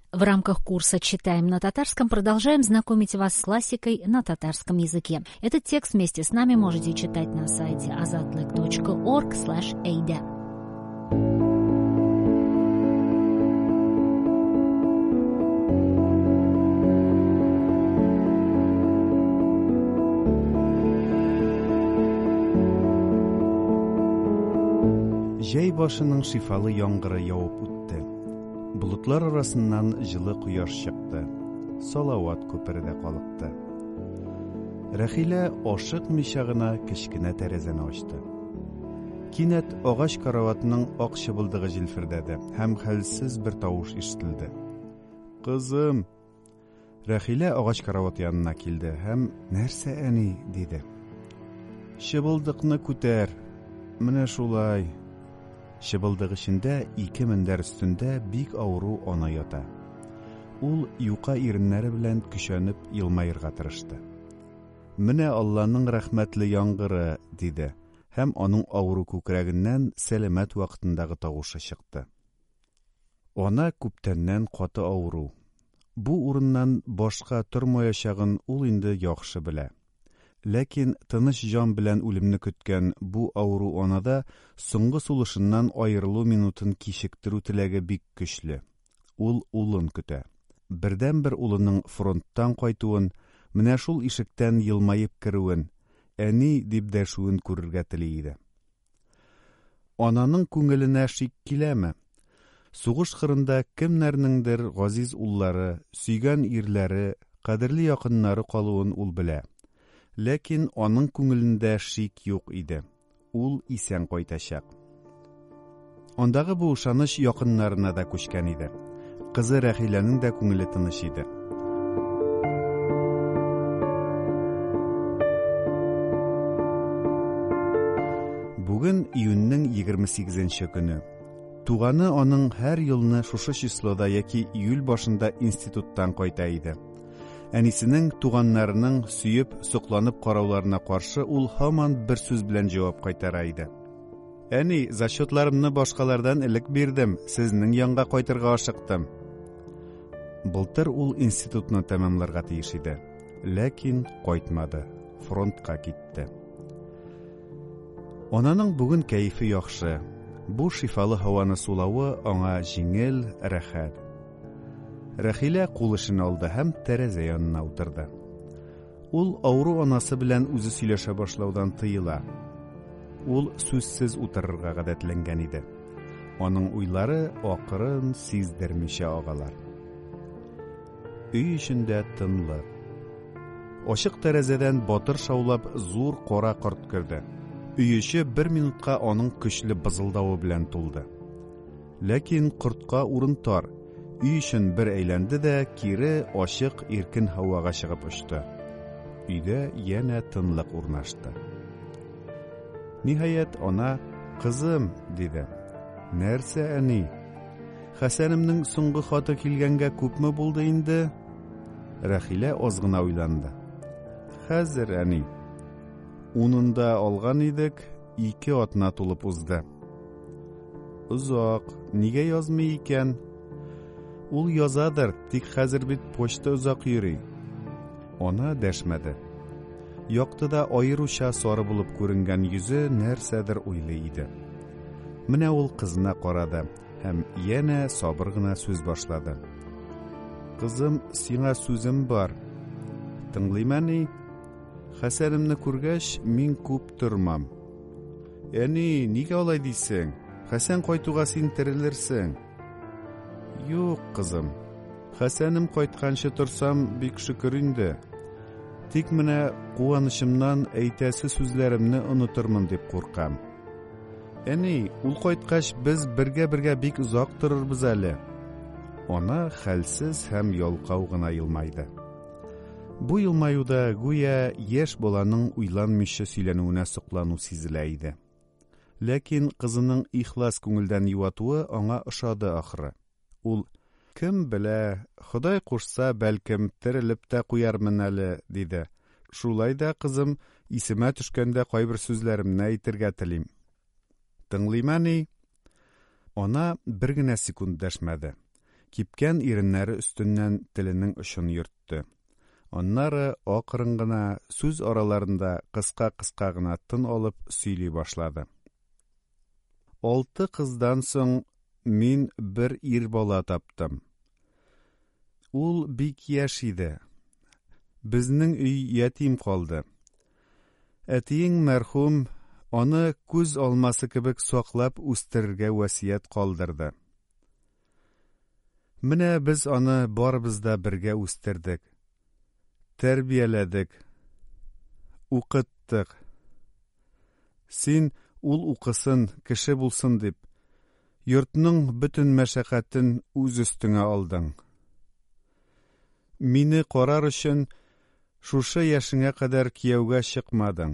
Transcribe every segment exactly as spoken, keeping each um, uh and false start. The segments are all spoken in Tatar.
В рамках курса «Читаем на татарском» продолжаем знакомить вас с классикой на татарском языке. Этот текст вместе с нами можете читать на сайте azatlyk точка org слэш эйда. Җәй башының шифалы яңгыры явып үтте. Bulutlar arasından жылы кояш чыкты. Салават күпердә калыкты. Рәхилә ашыкмыйча гына кечкенә тәрәзәне ачты. Кинәт агач караватының ак чыбылдыгы җилфердәде һәм хәлсез бер тавыш ишетелде. Кызым. Рәхилә агач карават янына килде һәм нәрсә әни диде. Чыбылдыкны күтәр. Менә шулай. Чыбылдык эчендә ике мендәр өстендә бик авыру ана ята. Ул юка иреннәре белән көчәнеп елмаерга тырышты. Менә Алланың рәхмәтле яңгыры диде һәм аның авыру күкрәгеннән сәламәт вакытындагы тавышы чыкты. Ана күптәннән каты авыру. Бу урыннан башка тормаячагын ул инде яхшы белә. Ләкин тыныч җан белән үлемне көткән бу авыру анада соңгы сулышыннан аерылу минутын кичектерү теләге бик көчле. Ул улын көтә. Бердән-бер улының фронттан кайтуын, менә шул ишектән елмаеп керүен, әни дип дәшүен күрергә тели иде. Ананың күңеленә шик киләме? Сугыш кырында кемнәрнеңдер газиз уллары, сөйгән ирләре, кадерле якыннары калуын ул белә. Ләкин аның күңелендә шик юк иде. Ул исән кайтачак. Андагы бу ышаныч якыннарына да күчкән иде. Кызы Рәхиләнең дә күңеле тыныч иде. Бүген июньнең егерме сигезенче көне. Туганы аның һәр елны шушы числода яки июль башында институттан кайта иде. Әнисенең туганнарының сөеп, сокланып карауларына каршы ул һаман бер сүз белән җавап кайтара иде. Әни, зачетларымны башкалардан элек бирдем, сезнең янга кайтырга ашыктым. Былтыр ул институтны тәмамларга тиеш иде, ләкин кайтмады, фронтка китте. Ананың бүген кәефе яхшы. Бу шифалы һаваны сулавы аңа җиңел, рәхәт. Рәхилә кул эшен алды һәм тәрәзә янына утырды. Ул авыру анасы белән үзе сөйләшә башлаудан тыела. Ул сүзсез утырырга гадәтләнгән иде. Аның уйлары акрын сиздермичә агалар. Өй эчендә тынлык. Ачык тәрәзәдән батыр шаулап зур кара корт керде. Өй эче бер минутка аның көчле бызылдавы белән тулды. Ләкин кортка урын тар. Өй эчен бер әйләнде дә кире ачык иркен һавага чыгып очты. Өйдә янә тынлык урнашты. Ниһаять ана кызым диде. Нәрсә әни? Хәсәнемнең соңгы хаты килгәнгә күпме булды инде? Рәхилә аз гына уйланды. Хәзер әни. Унында алган идек, ике атна тулып узды. Узак, нигә язмый икән? Ул язадыр, тик хәзер бит почта узак йөри. Ана дәшмәде. Яктыда аеруча сары булып күренгән йөзе нәрсәдер уйлый иде. Менә ул кызына карады һәм янә сабыр гына сүз башлады. Кызым, сиңа сүзем бар. Тыңлыймыни? Хәсәнемне күргәч, мин күп тормам. Әни, нигә алай дисең? Хәсән кайтуга син терелерсең. Юк, кызым. Хәсәнем кайтканчы торсам, бик шөкер инде. Тик менә куанычымнан әйтәсе сүзләремне онытырмын дип куркам. Әни, ул кайткач без бергә-бергә бик узак торырбыз әле. Ана хәлсез һәм ялкау гына елмайды. Бу елмаюда гүя яшь баланың уйланмыйча сөйләнүенә соклану сизелә иде. Ләкин кызының ихлас күңелдән юатуы аңа ошады ахры. Ул кем белә, Ходай кушса, бәлкем терелеп тә куярмын әле, диде. Шулай да, кызым, исемә төшкәндә кайбер сүзләремне әйтергә телим. Тыңлыймыни? Ана бер генә секунд дәшмәде. Кипкән иреннәре өстеннән теленең очын йөртте. Аннары акрын гына сүз араларында кыска-кыска гына тын алып сөйли башлады. Алты кыздан соң мин бер ир бала таптым. Ул бик яшь иде. Безнең өй ятим калды. Әтиең мәрхүм аны күз алмасы кебек саклап үстерергә васият калдырды. Менә без аны барыбыз да бергә үстердек. Тәрбияләдек. Укыттык. Син ул укысын, кеше булсын дип, йортның бөтен мәшәкатен үз өстеңә алдың. Мине карар өчен шушы яшеңә кадәр кияүгә чыкмадың.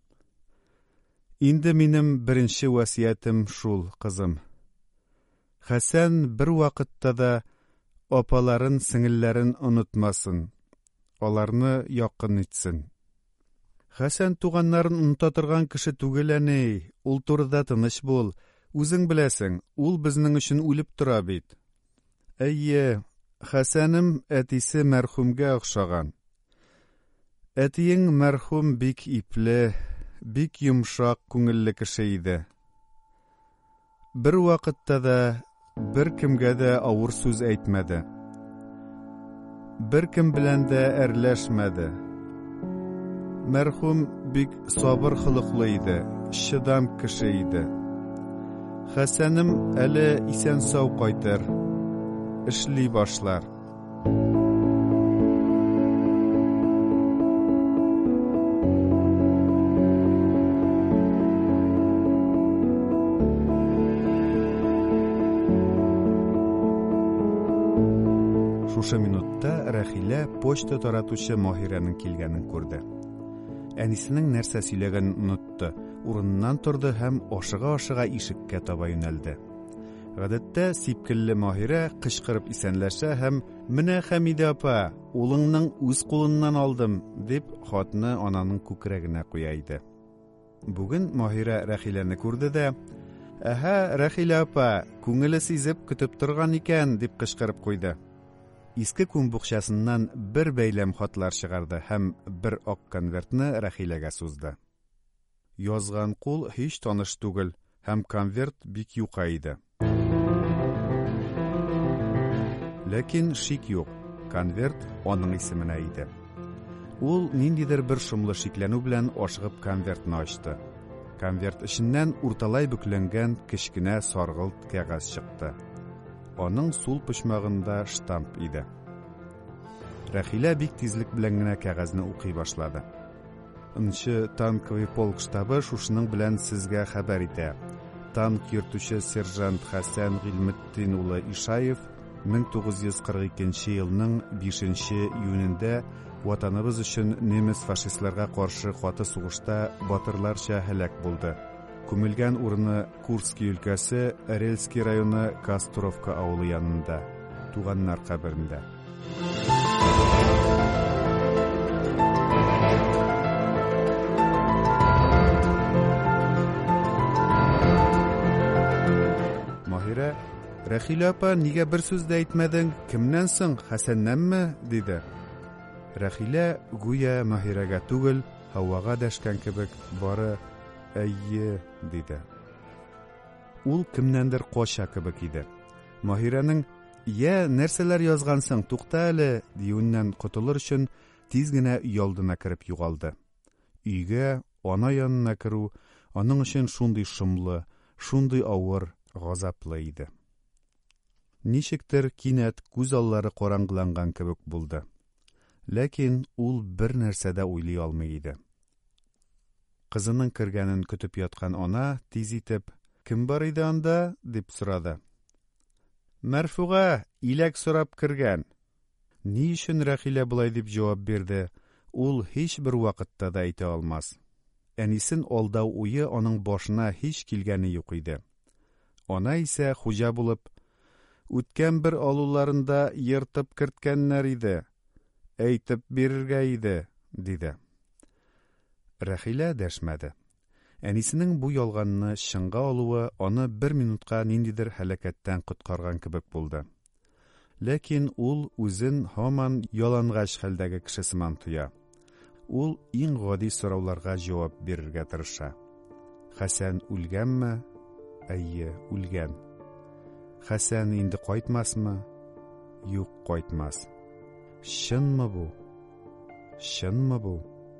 Инде минем беренче васиятем шул, кызым. Хәсән бер вакытта да апаларын, сеңелләрен онытмасын. Аларны якын итсен. Хәсән туганнарын оныта торган кеше түгел әни. Ул турыда тыныч бул. Үзең беләсең, ул безнең өчен үлеп тора бит. Әйе, Хәсәнем әтисе мәрхүмгә охшаган. Әтиең мәрхүм бик ипле, бик йомшак күңелле кеше иде. Бер вакытта да бер кемгә дә авыр сүз әйтмәде. Бер кем белән дә әрләшмәде. Мәрхүм бик сабыр хылыклы иде, чыдам кеше иде. Хәсәнем әле исән-сау кайтыр, эшли башлар. Шушы минутта Рәхилә почта таратучы Маһирәнең килгәнен күрде. Әнисенең нәрсә сөйләгәнен онытты. Урыннан торды һәм ашыга-ашыга ишеккә таба юнәлде. Гадәттә сипкелле Маһирә кычкырып исәнләшә һәм "Менә Хәмидә апа, улыңның үз кулыннан алдым" дип хатны ананың күкрәгенә куя иде. Бүген Маһирә Рәхиләне күрде дә: "Әһә, Рәхилә апа, күңеле сизеп көтеп торган икән" дип кычкырып куйды. Иске күн букчасыннан бер бәйләм хатлар чыгарды һәм бер ак конвертны Рәхиләгә сузды. Язган кул һич таныш түгел һәм конверт бик юка иде. Ләкин шик юк, конверт аның исеменә иде. Ул ниндидер бер шомлы шикләнү белән ашыгып конвертны ачты. Конверт эченнән урталай бүкләнгән кечкенә саргылт кәгазь чыкты. Аның сул почмагында штамп иде. Рәхилә бик тизлек белән генә кәгазьне укый башлады. Нчы танковый полк штабы шушының белән сезгә хәбәр итә. Танк йөртүче сержант Хәсән Гыйлметдин улы Ишаев мең тугыз йөз кырык икенче елның бишенче июнендә ватаныбыз өчен немец фашистларга каршы каты сугышта батырларча һәлак булды. Күмелгән урыны Курский өлкәсе, Орельский районы, Кастровка авылы янында, туганнар каберендә. Маһирә: "Рәхилә апа, нигә бер сүз дә әйтмәдең? Кемнән соң, Хәсәннәнме?" диде. Рәхилә гүя Маһирәгә түгел, һавага дәшкән кебек бары "Әйе" диде. Ул кемнәндер кача кебек иде. Маһирәнең "Я, нәрсәләр язгансың, тукта әле" диюеннән котылыр өчен тиз генә өй алдына кереп югалды. Өйгә, ана янына керү аның өчен шундый шомлы, шундый авыр, газаплы иде. Ничектер кинәт күз аллары караңгыланган кебек булды. Ләкин ул бер нәрсә дә уйлый алмый иде. Кызының кергәнен көтеп яткан ана тиз итеп: "Кем бар иде анда?" дип сорады. "Мәрфуга, иләк сорап кергән." Ни өчен Рәхилә булай дип җавап бирде, ул һич бер вакытта да әйтә алмас. Әнисен алдау уе аның башына һич килгәне юк иде. Ана исә хуҗа булып, үткән бер алуларында йыртып керткәннәр иде. Әйтеп бирергә иде, диде. Рәхилә дәшмәде. Әнисенең бу ялганны чынга алуы аны бер минутка ниндидер һәлакәттән коткарган кебек булды. Ләкин ул үзен һаман ялангач хәлдәге кеше сыман тоя. Ул иң гади сорауларга җавап бирергә тырыша. Хәсән үлгәнме? Әйе, үлгән. Хәсән инде кайтмасмы? Юк, кайтмас. Чынмы бу? Чынмы бу?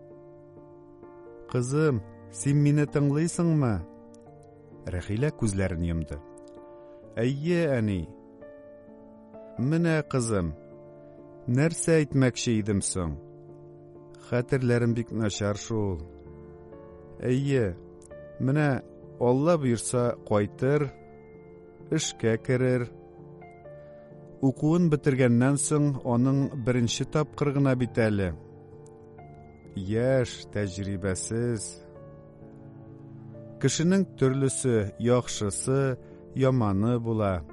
Кызым, син мине тыңлыйсыңмы? Рәхилә күзләрен йомды. Әйе, әни. Менә кызым, нәрсә әйтмәкче идем соң? Хәтерләрем бик начар шул. Әйе, менә Алла буйрса кайтыр, эшкә керер. Укуын бетергәннән соң аның беренче тапкыр гына бит әле. Яшь, тәҗрибәсез. Кешенең төрлесе, яхшысы, яманы була.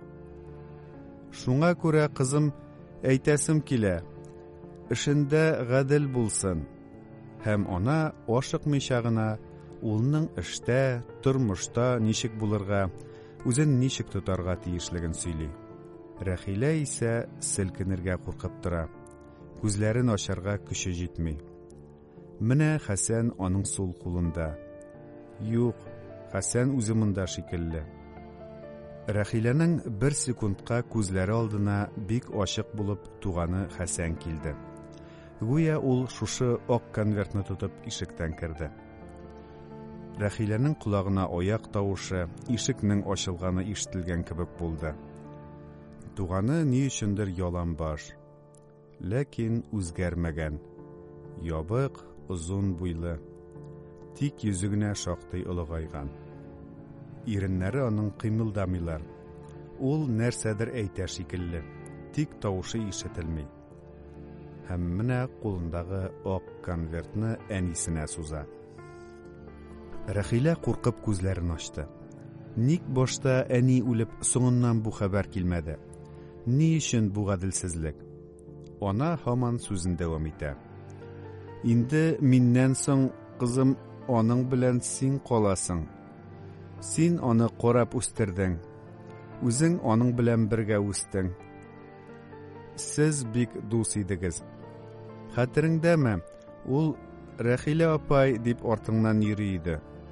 Шуңа күрә, кызым, әйтәсем килә, эшендә гадел булсын. Һәм ана ашыкмыйча гына улның эштә, тормышта ничек булырга, үзен ничек тотарга тиешлеген сөйли. Рәхилә исә селкенергә куркып тора. Күзләрен ачарга көче җитми. Менә Хәсән аның сул кулында. Юк, Хәсән үзе монда шикелле. Рәхиләнең бер секундка күзләре алдына бик ачык булып туганы Хәсән килде. Гүя ул шушы ак конвертны тотып ишектән керде. Рәхиләнең колагына аяк тавышы, ишекнең ачылганы ишетелгән кебек булды. Туганы ни өчендер яланбаш, ләкин үзгәрмәгән. Ябык, озын буйлы, тик йөзе генә шактый олыгайган. Иреннәре аның кыймылдамыйлар. Ул нәрсәдер әйтә шикелле, тик тавышы ишетелми. Һәм менә кулындагы ак конвертны әнисенә суза. Рәхилә куркып күзләрен ачты. Ник башта әни үлеп, соңыннан бу хәбәр килмәде? Ни өчен бу гаделсезлек? Ана һаман сүзен дәвам итә. Инде миннән соң, кызым, аның белән син каласың. Син аны карап үстердең. Үзең аның белән бергә үстең. Сез бик дус идегез. Хәтереңдәме, ул Рәхилә апай дип артыңнан йөри иде.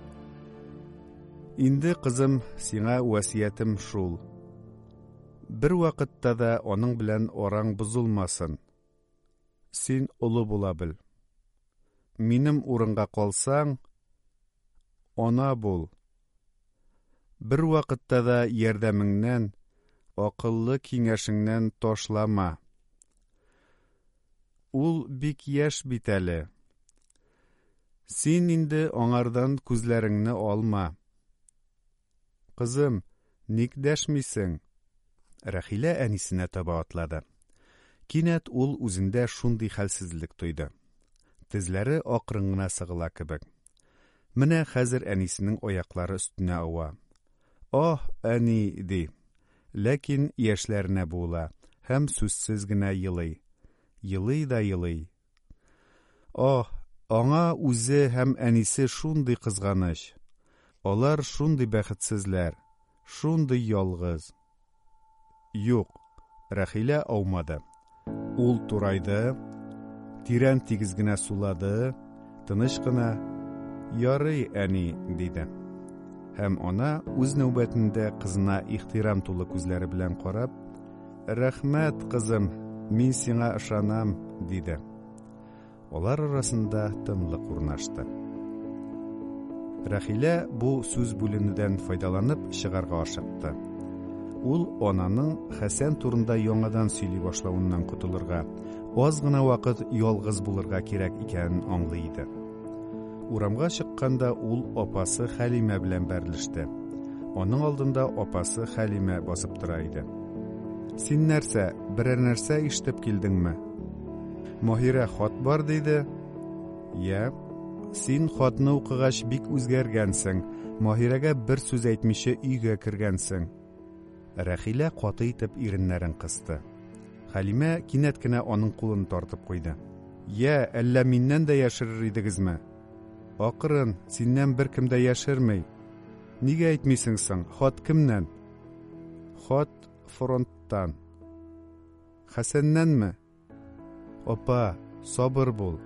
Инде, кызым, сиңа васиятем шул. Бер вакытта да аның белән араң бозылмасын. Син улы була бел. Минем урынга калсаң, ана бул. Бер вакытта да ярдәмеңнән, акыллы киңәшеңнән ташлама. Ул бик яшь бит әле. Син инде аңардан күзләреңне алма. Кызым, ник дәшмисең? Рәхилә әнисенә таба атлады. Кинәт ул үзендә шундый хәлсезлек тойды. Тезләре акрын гына сыгыла кебек. Менә хәзер әнисенең аяклары өстенә ава. Ах, әни, ди. Ләкин яшьләренә була һәм сүзсез генә елый. Елый да елый. Ах, аңа үзе һәм әнисе шундый кызганыч. Алар шундый бәхетсезләр, шундый ялгыз. Юк, Рәхилә аумады. Ул турайды, тирән тигез генә сулады, тыныч кына ярый, әни, диде. Һәм ана үз нәүбәтендә кызына ихтирам тулы күзләре белән карап, рәхмәт, кызым, мин сиңа ышанам, диде. Алар арасында тынлык урнашты. Рәхилә бу сүз бүленүдән файдаланып чыгарга ашыкты. Ул ананың Хәсән турында яңадан сөйли башлавыннан котылырга, аз гына вакыт ялгыз булырга кирәк икәнен аңлый иде. Урамга чыкканда ул апасы Хәлимә белән бәрлеште. Аның алдында апасы Хәлимә басып тора иде. Син нәрсә, берәр нәрсә ишетеп килдеңме? Маһирә хат бар диде. Я, син хатны укыгач бик үзгәргәнсең. Маһирәгә бер сүз әйтмичә өйгә кергәнсең. Рәхилә каты итеп иреннәрен кысты. Хәлимә кинәт кенә аның кулын тартып куйды. Я, әллә миннән дә яшерер идегезме? Акрын, синнән бер кем дә яшермәй. Нигә әйтмисең соң? Хат кемнән? Хат фронттан. Хәсәннәнме? Апа, сабыр бул.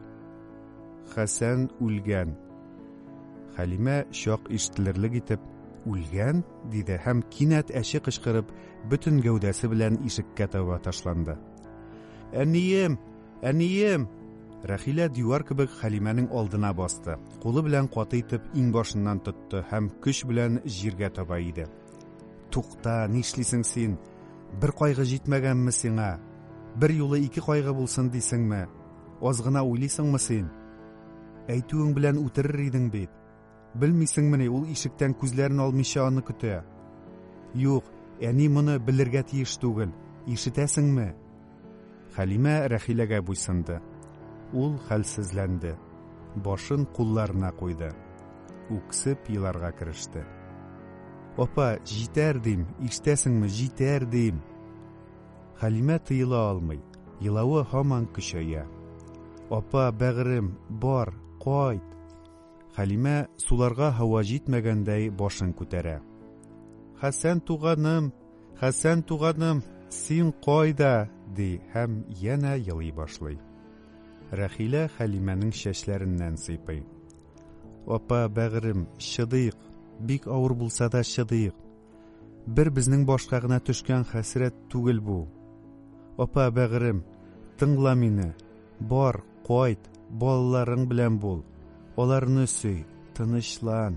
Хәсән үлгән. Хәлимә шак ишетелерлек итеп, үлгән? Диде һәм кинәт әче кычкырып, бөтен гәүдәсе белән ишеккә таба ташланды. Әнием, әнием! Рәхилә дивар кебек Хәлимәнең алдына басты. Кулы белән каты итеп иңбашыннан тотты һәм көч белән җиргә таба иде. Тукта, нишлисең син? Бер кайгы җитмәгәнме сиңа? Бер юлы ике кайгы булсын дисеңме? Аз гына уйлыйсыңмы син? Әйтүең белән үтерер идең бит. Белмисеңмени, ул ишектән күзләрен алмыйча аны көтә. Юк, әни моны белергә тиеш түгел. Ишетәсеңме? Хәлимә Рәхиләгә буйсынды. Ул хәлсезләнде. Башын кулларына куйды. Үксеп еларга кереште. Апа, җитәр дим, ишетәсеңме, җитәр дим. Хәлимә тыела алмый. Елавы һаман көчәя. Апа, бәгърем, бар, кайт. Хәлимә суларга һава җитмәгәндәй башын күтәрә. Хәсән туганым, Хәсән туганым, син кайда? Ди һәм янә елый башлый. Рәхилә Хәлимәнең чәчләреннән сыйпый. Апа, бәгърем, чыдыйк, бик авыр булса да чыдыйк. Бер безнең башка гына төшкән хәсрәт түгел бу. Апа, бәгърем, тыңла мине. Бар, кайт, балаларың белән бул. Аларны сөй, тынычлан.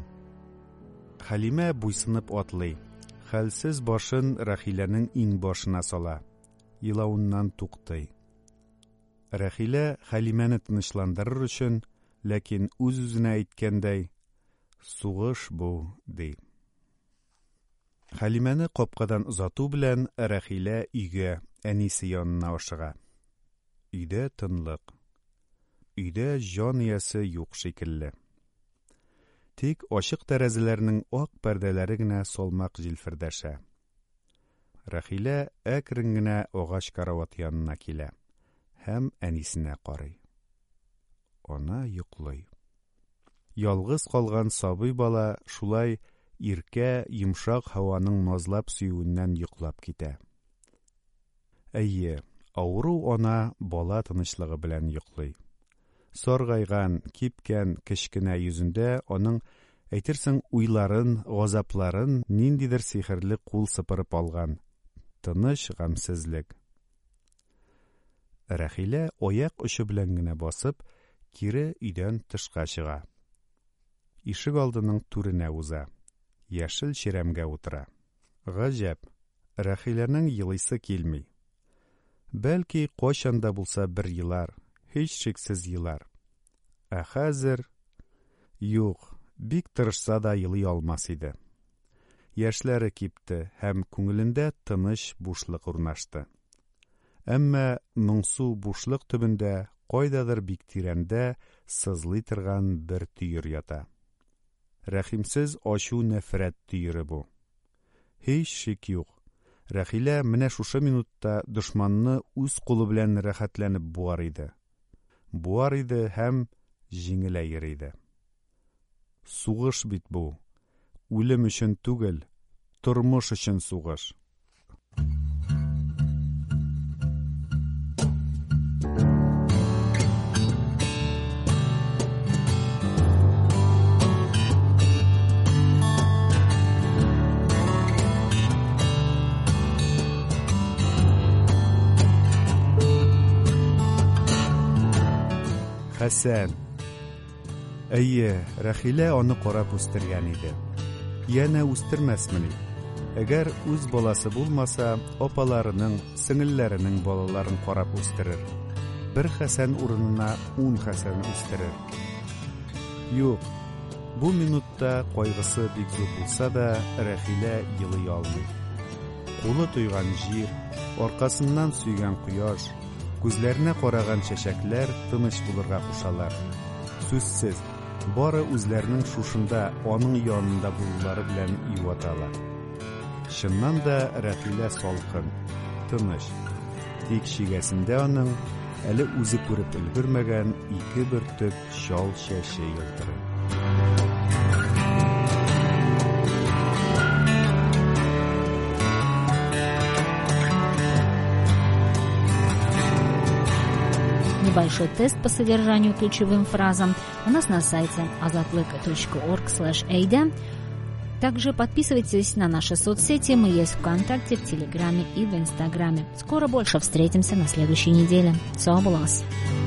Хәлимә буйсынып атлый. Хәлсез башын Рәхиләнең иңбашына сала. Елавыннан туктый. Рәхилә Хәлимәне тынычландырыр өчен, ләкин үз-үзенә әйткәндәй, сугыш бу, ди. Хәлимәне капкадан озату белән Рәхилә өйгә, әнисе янына ашыга. Өйдә тынлык. Өйдә җан иясе юк шикелле. Тик ачык тәрәзәләрнең ак пәрдәләре генә салмак җилфердәшә. Рәхилә әкрен генә агач карават янына килә һәм әнисенә карый. Ана йоклый. Ялгыз калган сабый бала шулай иркә, йомшак һаваның назлап сөюеннән йоклап китә. Әйе, авыру ана бала тынычлыгы белән йоклый. Саргайган, кипкән кечкенә йөзендә аның әйтерсең уйларын, газапларын ниндидер сихерле кул сыпырып алган. Тыныч гамсезлек. Рәхилә аяк очы белән генә басып, кире өйдән тышка чыга. Ишек алдының түренә уза. Яшел чирәмгә утыра. Гаҗәп, Рәхиләнең елыйсы килми. Бәлки кайчан да булса бер елар, һич шиксез елар. Ә хәзер юк, бик тырышса да елый алмас иде. Яшьләре кипте һәм күңелендә тыныч бушлык урнашты. Әмма моңсу бушлык төбендә кайдадыр бик тирәндә сызлый торган бер төер ята. Рәхимсез ачу нәфрәт төере бу. Һич шик юк. Рәхилә менә шушы минутта дошманны үз кулы белән рәхәтләнеп буар иде. Буар иде һәм җиңеләер иде. Сугыш бит бу. Үлем өчен түгел, тормыш өчен сугыш. Хәсән. Әйе, Рәхилә аны карап үстергән иде. Янә үстермәсмени. Әгәр үз баласы булмаса, апаларының, сеңелләренең балаларын карап үстерер. Бер Хәсән урынына ун Хәсән үстерер. Юк, бу минутта кайгысы бик зур булса да, Рәхилә елый алмый. Кулы туйган җир, аркасыннан сөйгән кояш, күзләренә караган чәчәкләр тыныч булырга кушалар. Сүзсез, бары үзләренең шушында аның янында булулары белән юаталар. Чыннан да Рәхилә салкын, тыныч. Тик чигәсендә аның әле үзе күреп өлгермәгән ике бөртек шал чәче елтырый. небольшой тест по содержанию ключевым фразам у нас на сайте азатлык точка орг слэш эй ди. Также подписывайтесь на наши соцсети. Мы есть ВКонтакте, в Телеграме и в Инстаграме. Скоро больше встретимся на следующей неделе. Соболас.